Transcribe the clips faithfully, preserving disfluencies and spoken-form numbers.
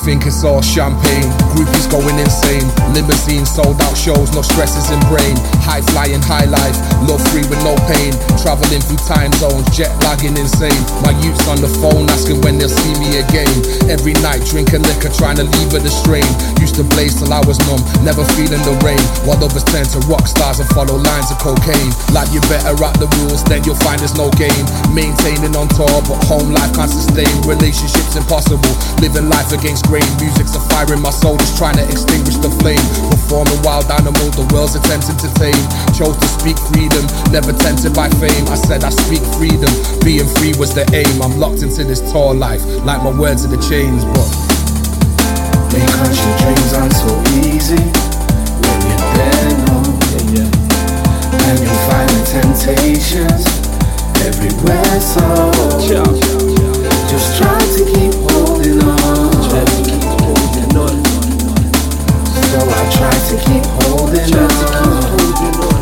think it's all champagne. Groupies going insane. Limousine sold out shows, no stresses in brain. High flying, high life, love free with no pain. Traveling through time zones, jet lagging insane. My youths on the phone asking when they'll see me again. Every night drinking liquor, trying to leave it a strain. Used to blaze till I was numb, never feeling the rain. While others turn to rock stars and follow lines of cocaine. Like you better at the rules, then you'll find there's no game. Maintaining on tour, but home life can't sustain. Relationships impossible, living life against grain. Music's a fire in my soul, just trying to extinguish the flame. Performing wild animal, the world's attempting to tame. Chose to speak freedom, never tempted by fame. I said I speak freedom, being free was the aim. I'm locked into this tour life, like my words are the chains, but because your dreams aren't so easy when you're there, no. Yeah, yeah. And you'll find the temptations everywhere, so just try to keep holding on. So I try to keep holding on.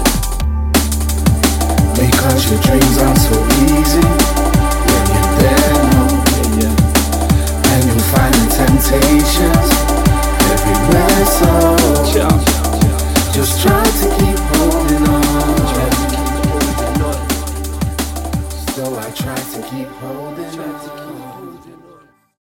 Because your dreams aren't so easy when you're there, no. And you'll find the temptations everywhere, so just try to keep holding on. So I try to keep holding on.